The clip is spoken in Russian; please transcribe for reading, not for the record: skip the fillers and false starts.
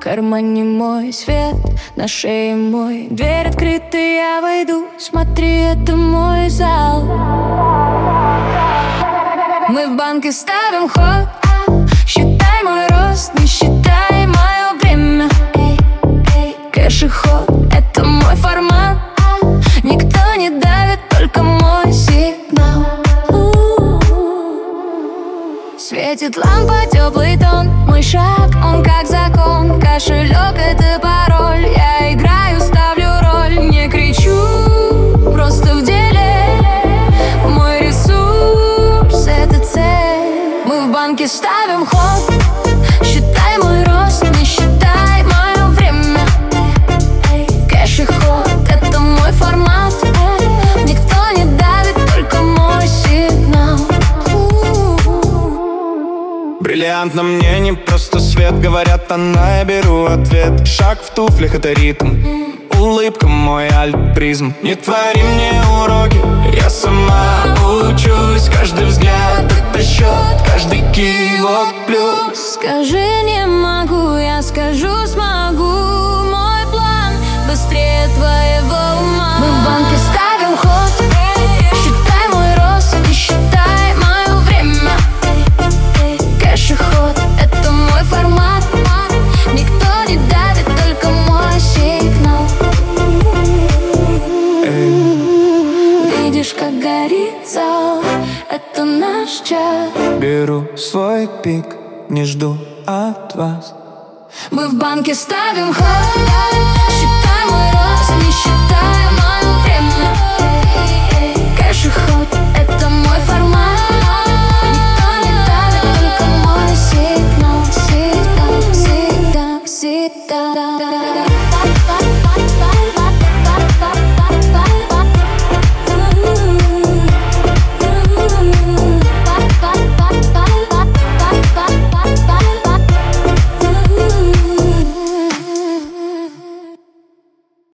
кармане мой свет, на шее мой дверь открыта, я войду. Смотри, это мой зал. Мы в банке ставим ход. Считай мой рост, не считай мое время. Кэш и ход, это мой формат. Никто не давит, только мой сигнал. Светит лампа, теплый тон. Мой шаг, он как закон. Кошелек — это пароль. Я играю, ставлю роль. Не кричу, просто в деле. Мой ресурс — это цель. Мы в банке ставим ход. Считай мой рост, не считай мое время. Кэш и ход — это мой формат. Никто не давит, только мой сигнал. Бриллиант на мне не просто свет, говорят, она, я беру ответ. Шаг в туфлях — это ритм, улыбка — мой альт-призм. Не твори мне уроки, я сама учусь. Каждый взгляд — это счет, каждый кивок — плюс. Скажи, не могу, я скажу, смогу. Мой план быстрее твоего ума. Мы в банке ставим ход. Считай мой рост, не считай мое время. Кэш и ход — это мой формат. Никто не давит, только мой сигнал. Видишь, как горит зал, это наш час. Беру свой пик, не жду от вас. Мы в банке ставим ход. Считай мой рост, не считай мое время. Кэш и ход — это мой формат. Никто не давит, только мой сигнал. Сигнал, сигнал, сигнал.